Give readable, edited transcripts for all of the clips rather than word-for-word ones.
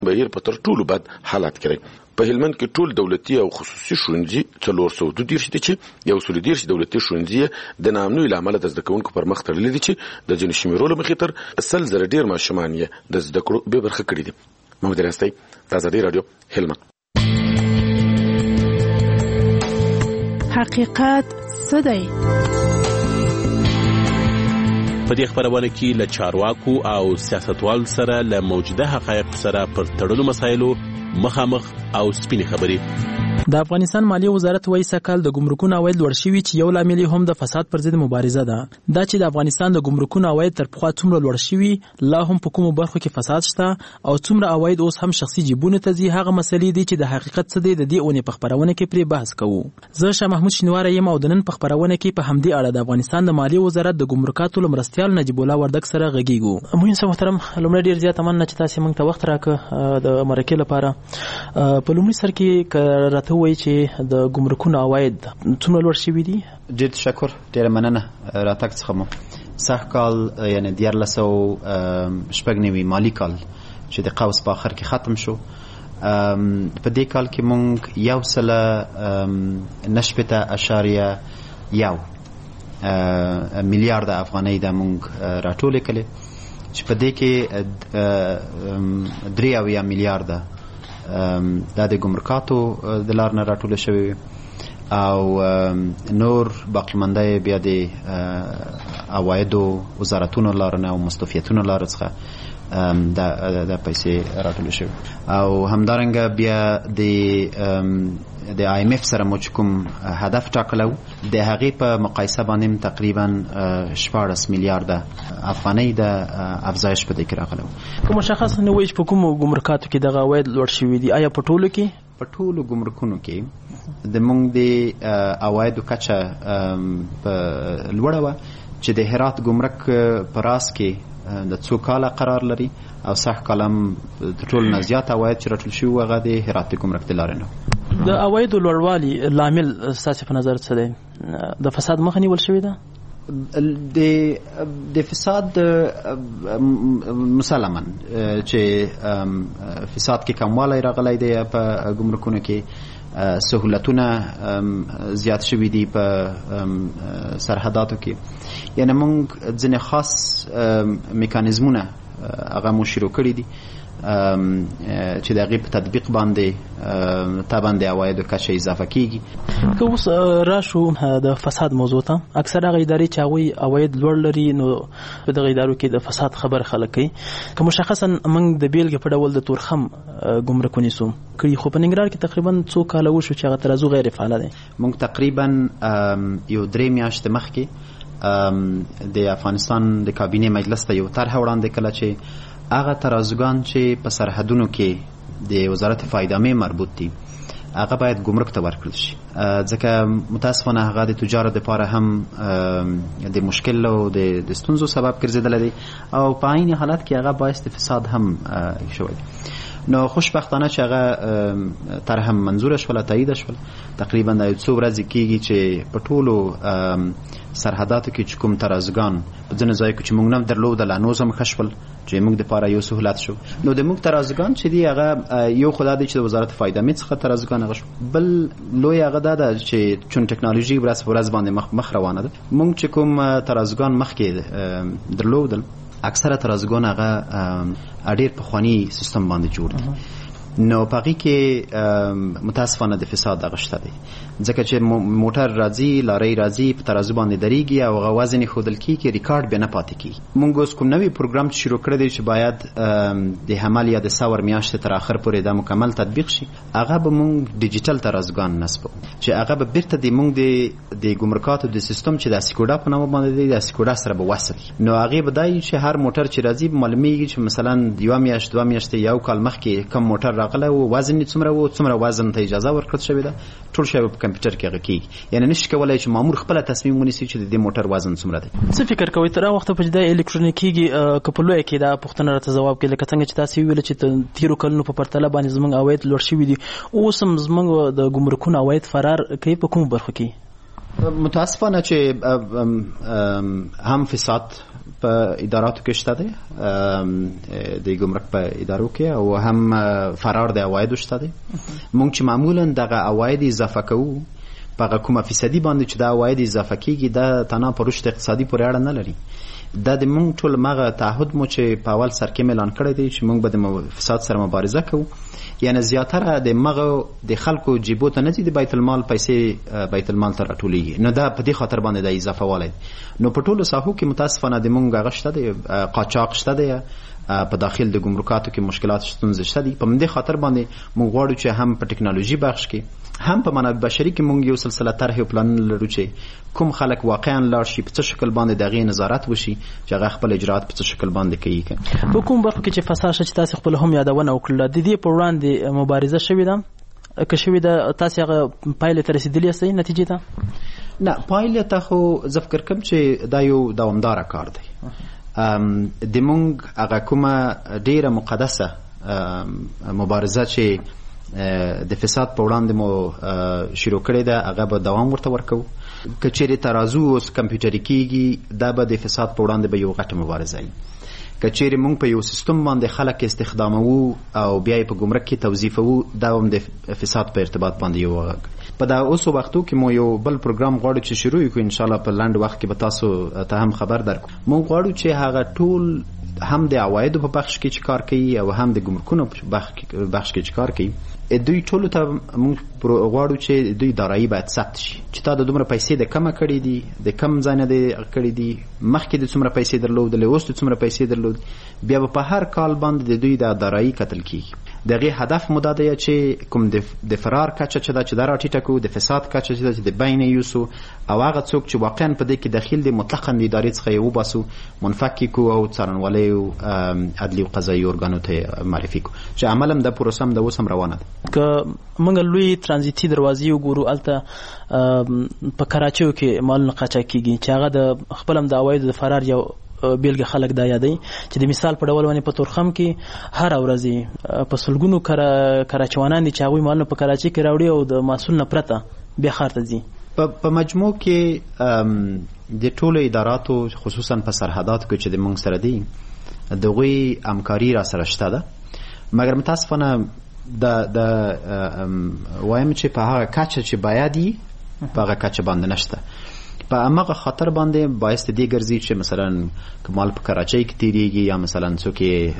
بهیر په تر ټولو بد حالات کې په هلمند کې ټول دولتي او خصوصي ښوونځي 432 دي چې 130 دولتي ښوونځي د نامنوي لامل د زده کوونکو پر مخ تړلي دي چې د ځینو شمیرو له مخې تر 100,000 ډیر ماشومان یې د زده کړو به برخه کړي دي. محمد راستي، آزادي رادیو، هلمند. حقیقت څه دی؟ په دې خبرونه کې له چارواکو او سیاستوالو سره له موجوده حقایق سره پر تړلو مسایلو مخامخ او سپینې خبرې. د افغانستان مالیه وزارت وایي سکهال د ګمرکونو عواید لوړ شوي چې یو لامل هم د فساد پر ضد مبارزه ده. دا چې د افغانستان د ګمرکونو عواید تر پخوا څومره لوړ شوي، لا هم په کومو برخو کې فساد شته او څومره عواید اوس هم شخصي جیبونو ته ځي، هغه مسلې دي چې د حقیقت څه دی د دې اونۍ په خبرونه کې پرې بحث کوو. زه شاه محمود شینواری یم او د نن په خبرونه کې په همدې اړه د افغانستان د مالیه وزارت د ګمرکاتو لمرستیال نجیب الله وردګ سره غږیږو. مهندر محترم، لومړی ډیر زیات مننه چې تاسو موږ ته وخت راکړ د مرکې لپاره. په لومړي سر کې راته وایي چې د ګمرکونو عواید څومره لوړ شوي دي؟ ډېر تشکر، ډېره مننه راتګ څخه مو. سږ کال یعنې 1496 مالي کال چې د قوس په آخر کې ختم شو، په دې کال کې مونږ 1.9 میلیارد افغانۍ د مونږ راټولې کړې چې په دې کې 3 میلیارد دا د ګمرکاتو د لار نه راټوله شوی او نور باقیمانده بیا د عوایدو وزارتونو لار نه او مستوفیتونو لار څخه د پیسې راټوله شوی او همدارنګه بیا د IMF سره مو کوم هدف ټاکلو د هغې په مقایسه باندې تقریبا 14 میلیارد افغانۍ د افزایش په دې کې راغلو. کوم مشخص نه وایي په کوم ګمرکاتو کې دغه عواید لوړ شوي دي؟ آیا په ټولو کې؟ په ټولو ګمرکونو کې د موږ د عوایدو کچه لوړه وه چې د هرات ګمرک په راس کې د څو کاله قرار لري او سږ کال هم د ټولو نه زیات عواید چې راټول شوي هغه د هرات د ګمرک د لارې نه. د عوایدو لوړوالي لامل ستاسو په نظر څه دی؟ د فساد مخه نیول شوې ده؟ د فساد مسلماً چې فساد کې کموالی راغلی دی په ګمرکونو کې، سهولتونه زیات شوي دي په سرحداتو کې، یعنی موږ ځینې خاص میکانیزمونه هغه مو شروع کړي دي چې د هغې په تطبیق باندې طبعا د عوایدو کچه اضافه کیږي. که اوس راشو د فساد موضوع ته، اکثر هغه ادارې چې هغوی عواید لوړ لري نو په دغه ادارو کې د فساد خبر خلک کوي. که مشخصا موږ د بیلګې په ډول د تورخم ګمرک ونیسو کړي، خو په ننګرهار کې تقریبا څو کاله وشو چې هغه ترازو غیر فعاله دی. موږ تقریبا یو 3 میاشتې مخکې د افغانستان د کابینې مجلس ته یو طرح وړاندې کړه چې هغه ترازوګان چې په سرحدونو کې د وزارت فایدامې مربوط دي هغه باید ګمرک ته ورکړل شي، ځکه متاسفانه هغه د تجارت لپاره هم د مشکل او د ستونزو سبب ګرځېدلی دی او په عین حالت کې هغه باعث د فساد هم شوی دی. نو خوشبختانه چې هغه طرح هم منظوره شوله، تایید شول. تقریبا د څو ورځې کېږي چې په ټولو سرحداتو کې چې کوم ترازوګان په ځینو ځایو کې چې موږ نه درلودل نو هم ښه شول چې موږ دپاره یو سهولت شو. نو د موږ ترازوګان چې دي هغه یو خو دا دی چې د وزارت فایدامې څخه ترازوګان هغه شو، بل لوی هغه دا ده چې چون ټکنالوژي ورځ په ورځ باندې مخ روانه ده، موږ چې کوم ترازوګان مخکې درلودل اکثره ترازوګان هغه ډېر پخواني سیستم باندې جوړ دي. نو په هغې کې متاسفانه د فساد هغه شته دی، ځکه چې موټر راځي، لارۍ راځي، په ترازو باندې درېږي او هغه وزن یې ښودل کېږي، ریکارډ بیا نه پاتې کېږي. موږ اوس کوم نوی پروګرام چې شروع کړی دی چې باید د حمل یا د سور میاشتې تر آخر پورې دا مکمل تطبیق شي، هغه به موږ ډیجیټل ترازوګان نصبو چې هغه به بیرته د موږ د ګمرکاتو د سیستم چې د سیکوډا په نامه باندې دی د سیکوډا سره به وصل، نو هغې به دا چې هر موټر چې راځي معلومیږي چې مثلا 1 میاشت 2 میاشتې یو کال مخکې کم موټر راغلی و، وزن یې څومره وزن ته اجازه ورکړل شوې ده، ټول شی په کمپیوټر کې هغه کېږي. یعنې نشي کولی چې مامور خپله تصمیم ونیسي چې د دې موټر وزن څومره دی. څه فکر کوئ تر هغه وخته چې دا الکترونیک کېږي، که په لویه کې دا پوښتنه راته ځواب کړي، لکه څنګه چې تاسو ویل چې تیرو کلونو په پرتله باندې زموږ عواید لوړ شوي دي، اوس هم زموږ د ګمرکونو عواید فرار کوي په کومو برخو کې؟ متاسفانه چې هم فساد په اداراتو کې شته دی د ګمرک په ادارو کې او هم فرار د عوایدو شته دی. موږ چې معمولا دغه عواید اضافه کوو په هغه کومه فیصدي باندې چې د عواید اضافه کیږي دا تنها په رشد اقتصادي پورې اړه نه لري. دا د موږ ټول مغه تعهد مو چې په اول سر کې اعلان کړی دی چې موږ به د فساد سره مبارزه کوو. یعنی زیاتره د مغه د خلکو جیبو ته نه ځي، د بیت المال پیسې بیت المال ته راټولیږي. نو دا په دې خاطر باندې د اضافه والی نو په ټولو ساحو کې متاسفانه د موږ هغه شته دی، قاچاق شته دی، په داخل د ګمرکاتو کې مشکلات ستونزې شته دي. په دې خاطر باندې موږ غواړو چې هم په ټکنالوژي بخش کې هم په منابع بشري کې موږ یو سلسله طرح او پلان لرو چې کوم خلک واقعا لاړ شي په څه شکل باندې دغه نظارت وشي چې هغه خپل اجرات په څه شکل باندې کوي. په کوم برخه کې چې فساد شته تاسو خپل هم یادونه وکړه د دې په وړاندې مبارزه شوې ده که شوې ده تاسو هغه پایله ته رسیدلی یاستئ نتیجې ته؟ نه پایله ته خو زه فکر کوم چې دا یو دوامدار کار دی. د مونږ هغه کومه ډیره مقدسه مبارزه چې د فساد په وړاندې مو شروع کړې ده هغه به دوام ورته ورکوو. که چیرې ترازو اوس کمپیوټري کیږي دا به د فساد په وړاندې به یو غټه مبارزه وي. که چیرې مونږ په یو سیستم باندې خلک استخداموو او بیا یې په ګمرک کې توظیفوو دا هم د فساد په ارتباط باندې یو په دا اوسو وختو کې مو یو بل پروګرام غواړو چې شروع کړو ان شاء الله په لاند وخت کې به تاسو ته هم خبر درکو. مونږ غواړو چې هغه ټول هم د عوایدو په بخش کې چې کار کوي او هم د ګمرکونو په بخش کې چې کار کوي دوی ټولو ته مونږ غواړو چې دوی دارایی باید ثبت شي چې تا د دومره پیسې د کمه کړې دي د کم ځای نه دې کړې دي مخکې د څومره پیسې درلودلې اوس د څومره پیسې درلود بیا به په هر کال باندې د دوی د دارایی کتل کیږي. دغه هدف مو دا دی چې کوم د فرار کچه چې دا راټیټه کو د فساد کچه چې د بین یوسو او هغه څوک چې واقعا په دې کې داخل دي مطلقاً د ادارې څخه یو باسو منفکی کو او څارنوالۍ او عدلي او قضایي ارګانو ته معرفي کو چې عملاً د پروسم د وسم روانه ده. که موږ لوی ترانزیتي دروازې وګورو الته په کراچیو کې مالونه قاچاق کیږي چې هغه د خپلم د عوایدو د فرار یو بیلګه خلک دا یادوي چې د مثال په ډول باندې په تورخم کې هر ورځ په سلګونو کراچوانان دي چې هغوی مالونه په کراچي کې راوړي او د مسؤل نه پرته بیا ښار ته ځي. په مجموع کې د ټولو اداراتو خصوصا په سرحداتو کې چې د موږ سره دي دغوی همکاري را سره شته ده مګر متاسفانه د وایم چې په هغه کچه چې باید یې په هغه کچه باندې نشته. په همغه خاطر باندې باعث دې ګرځي چې مثلا کمال په کراچۍ کې تیریږي یا مثلا څوک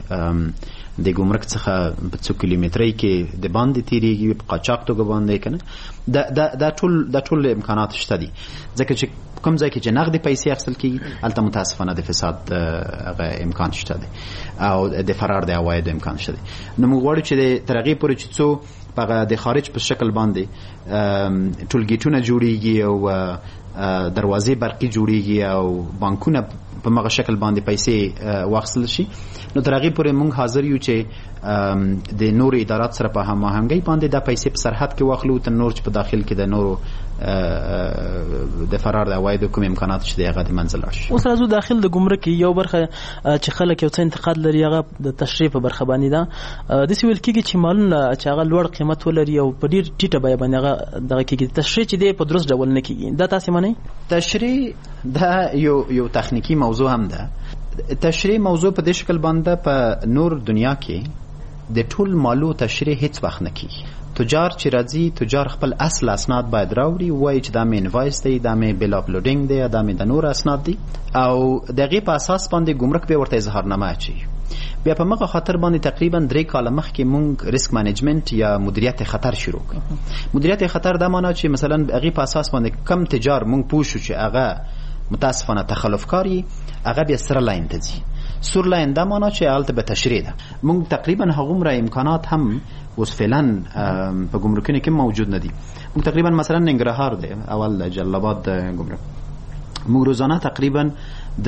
د ګمرک څخه په 2 کیلومترۍ کې د باندې تیریږي په قاچاق توګه باندې کنه دا ټول امکانات شته دي ځکه چې کوم ځای کې چې نغدي پیسې اخیستل کیږي البته متاسفانه د فساد هغه امکان شته دی او د فرار د عواید امکان شته دی. نو موږ غواړو چې د ترغیب پورې چې څو په د خارج په شکل باندې ټولګیټونه جوړیږي او دروازې برقي جوړیږي او بانکونه په مغه شکل باندې پیسې واخیستل شي. نو تر هغې پورې موږ حاضر یو چې د نورو ادارات سره په هماهنګۍ باندې دا پیسې په سرحد کې واخلو تر نور چې په داخل کې د نورو د فرار د عوایدو کوم امکانات چې هغه د منځ لاړ شي. اوس راځو داخل د ګمرک یو برخه چې خلک یو څه انتقاد لري هغه د تشریح په برخه باندې ده. داسې ویل کېږي چې مالونه چې هغه لوړ قیمت ولري او په ډېر ټیټه بیه باندې هغه دغه کېږي تشریح چې دی په درست ډول نه کېږي. دا تاسې منئ؟ تشریح دا یو تخنیکی موضوع هم ده. تشریح موضوع په دې شکل باندې په نور دنیا کې د ټول مالو تشریح هیڅ وخت نه کېږي. تجار چې راځي تجار خپل اصل اسناد باید راوړي وایي چې دا مې انوایس دی دا مې بیل اپلوډینګ دی دا مې د نور اسناد دي او دغه په اساس باندې ګمرک به ورته اظهارنامه اچي. بیا په مغه خاطر باندې تقریبا 3 کال مخکې مونږ ریسک مانجمنت یا مدیریت خطر شروع کړ. مدیریت خطر دا معنی چې مثلا هغه په اساس باندې کم تجار مونږ پوښو چې هغه متاسفانه تخلفکاری هغه بیا سره لاین ته ځي. سور لاین دا معنی چې حالت به تشریح ده. مونږ تقریبا هغومره امکانات هم اوس فعلا په ګمرکونو کې موجود نه دي. مونږ تقریبا مثلا ننګرهار دی اول جلال آباد ګمرک مونږ روزانه تقریبا 3-3.5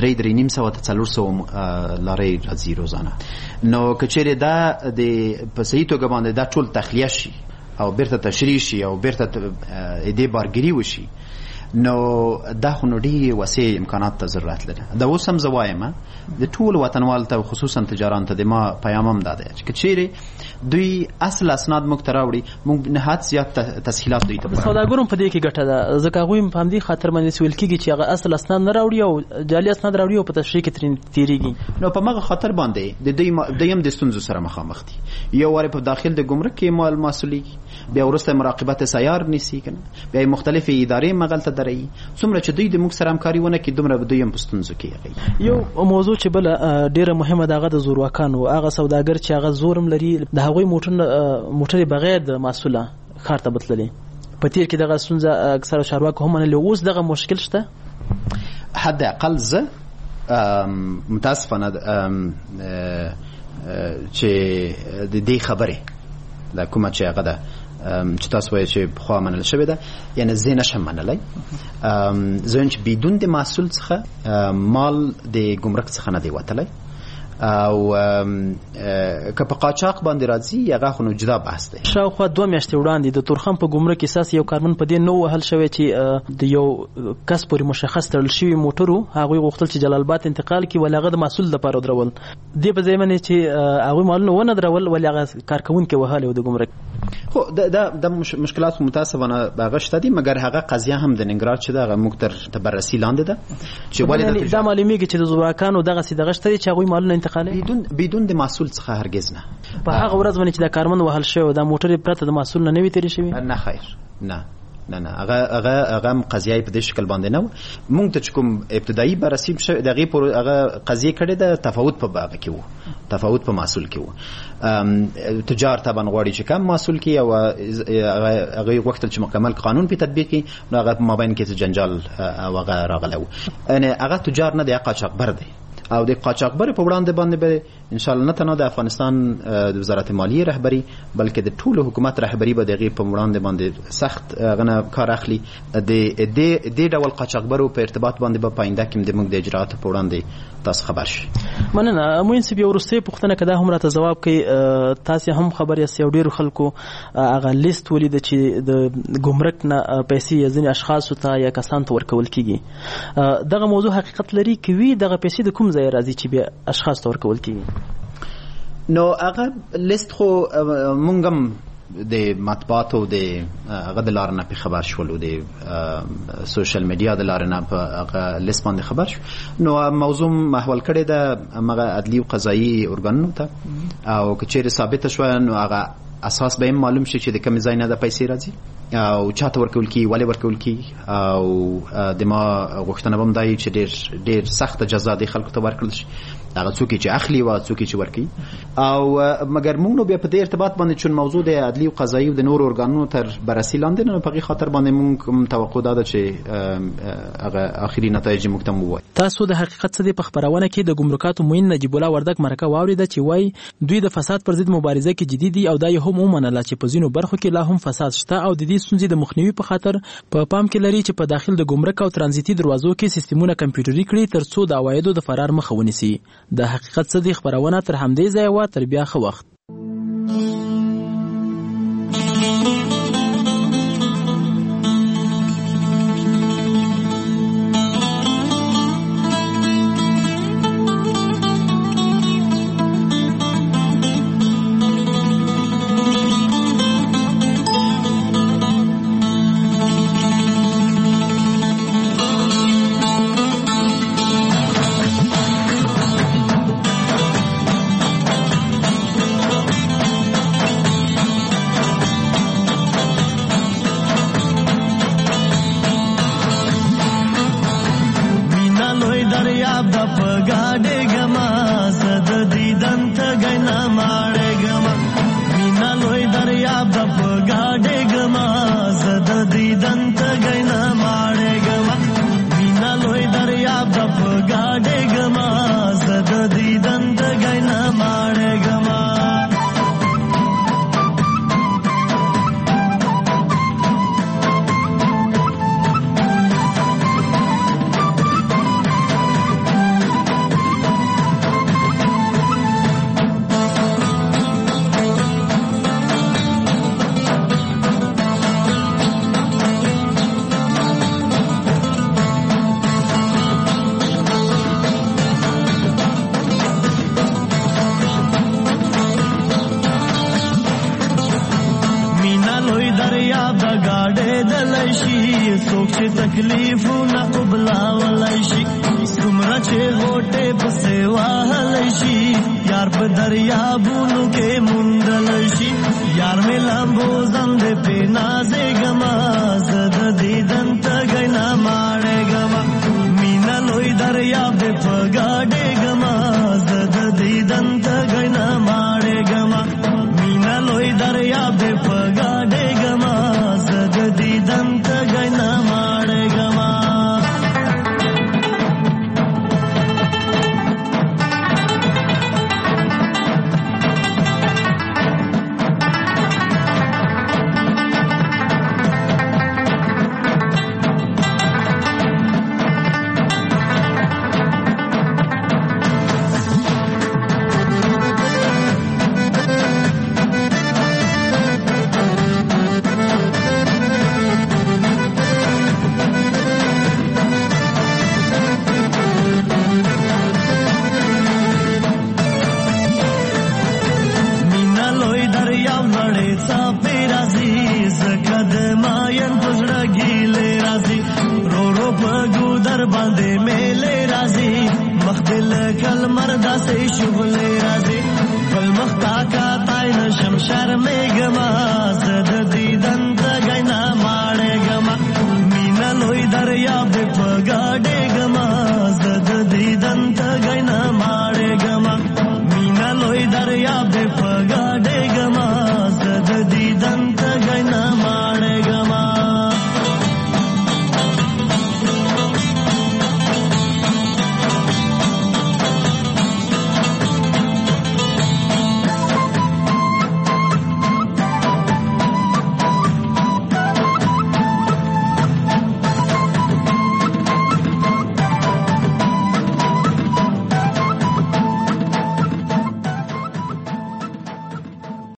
لارې راځي روزانه. نو کچېره دا د په صحیح توګه باندې دا ټول تخلیه شي او بیرته تشریح شي او بیرته دې بارګری وشي نو دا خو نو ډېر وسیع امکانات ته ضرورت لري. دا اوس هم زه وایم د ټولو وطنوالو ته خصوصا تجارانو ته د ما پیام هم دا دی چې که چیرې دوی اصل اسناد موږ ته راوړي موږ نهایت زیات تسهیلات دوی ته د سوداګرو په دې کې ګټه ده ځکه هغوی په همدې خاطر باندې سویل کېږي چې هغه اصل اسناد نه راوړي او جعلي اسناد راوړي او په تشریح کې تېرېږي. نو په مغه خاطر باندې د دوی هم د ستونزو سره مخامخ دي. یو وارې په داخل د ګمرک کې مال مسؤلیږي بیا وروسته مراقبت سیار نیسي کنه بیا مختلفې ادارې مغلطه دري څومره چې دوی د موږ سره همکاري ونه کړي دومره به دوی هم په ستونزو کې. یو موضوع چې بل ډیره مهمه ده هغه د زورواکانو هغه سوداګر چې هغه زورم لري د هغوی موټر بغیر د مسؤله ښار ته بتللي په تیر کې دغه ستونزه اکثره چارواکو هم منلې. اوس دغه مشکل شته حد اقل زه متاسفانه چې د دې خبرې د کومه چې هغه ده چې تاسو وایئ چې پخوا منل شوې ده یعنی زه نشم منلی زه چې بدون د محصول څخه مال د ګمرک څخه نه دی وتلی او که په قاچاق باندې راځي هغه خو نو جدا بحث دی. شاوخوا 2 میاشتې وړاندې د تورخم په ګمرک اساس یو کارمن په دې نو وهل شوی چې د یو کس پورې مشخص تړل شوی موټرو هغوی غوښتل چې جلال آباد انتقال کړي ولې هغه د محصول لپاره درول دې په ځای باندې چې هغوی مالونه ونه درول ولې هغه کارکوونکی وهلی و د ګمرک. خو د مشکلات متاسفانه هغه شته دي مګر هغه قضیه هم د ننګرهار چې دغه موږ تر بررسي لاندې ده چې ولې دا معلومیږي چې د زورواکانو دغسې دغه شته دي چې هغوی مالونه انتقالوي بدون د محصول څخه هرگز نه. په هغه ورځ باندې چې د کارمن وهل شوی دا موټر پرته د محصول نه وي تېرې شوي نه خیر نه هغه قضیه په دې شکل باندې نه مونږ ته کوم ابتدایي بررسي دغه هغه قضیه کړې ده تفاوت په باغ کې وو تفاوت په محصول کې وو تجار طبعا غواړي چې کم محصول کې او هغه وخت چې مکمل قانون په تطبیق کې نو هغه مابین کې جنجال او هغه راغلی وو ان هغه تجار نه دی قاچاقبر دی او د قاچاقبر په وړاندې باندې به ان شاء الله نه تنه د افغانستان د وزارت مالیه رهبری بلکې د ټولو حکومت رهبری به دغه په وړاندې باندې سخت غنه کار اخلي د ډول قاچاقبرو په ارتباط باندې به پاینده کې د موږ د اجرات په وړاندې تاسو خبر شي. مننه موینسب یو ورسته پوښتنه کده هم راته جواب کوي تاسو هم خبر یاست یو ډیر خلکو هغه لیست ولید چې د ګمرک نه پیسې ځینې اشخاص ته یا کسان ته ورکول کیږي دغه موضوع حقیقت لري کوي دغه پیسې د کوم ځای راځي چې به اشخاص ته ورکول کیږي. نو هغه لیست خو مونږ هم د مطبوعاتو د هغه د لارې نه په خبر شولو د سوشل میډیا د لارې نه په هغه لیست باندې خبر شو نو موضوع محول کړی ده هغه عدلي او قضایي ارګانونو ته او که چیرې ثابت شوه نو هغه اساس به معلوم شي چې د کوم ځای نه د پیسې راځي او چاته ورکول کی ولې ورکول کی او د ما غوښتنه بم دای چې ډېر سخت جزا د خلکو ته ورکړل شي هغه څوک چې اخلي او څوک چې ورکي او مګر موږ نو بیا په دې ارتباط باندې چې موضوع د عدلي او قضایي او د نور ارګانونو تر بررسي لاندې نه په غي خاطر باندې موږ توقع ده چې هغه اخري نتایج موږ ته وایي. تاسو د حقیقت څخه په خبرونه کې د ګمرکاتو موین نجیب الله وردک مرکه واوریده چې وای دوی د فساد پر ضد مبارزه کې جدي دي او دا یې هم ومنله چې په ځینو برخو کې لا هم فساد شته او د دې ستونزې د مخنیوي په خاطر په پام کې لري چې په داخل د ګمرک او ترانزیتي دروازو کې سیستمونه کمپیوټري کړي ترڅو د عوایدو د فرار مخه ونیسي. د حقیقت څخه خبرونه تر همدې ځای و تر بیا خو وخت دریاب د گاډې دلشي څوک چې تکلیفونه قبلاولای شي څومره چې غوټې پسې وهلی شي یار په دریابونو کې موندل شي یار مې لامبو زندې پې نازېږمه زه د دیدن تږی نه ماړېږمه مینه لوی دریاب دې په ګاډېږمه زه د دیدن تږی نه ماړېږمه مینه لوی دریاب دې په ګاډېږمه زه د دیدن تږی نه ماړېږمه شغل راځي بل مختا کا تای نشم شرمېږمه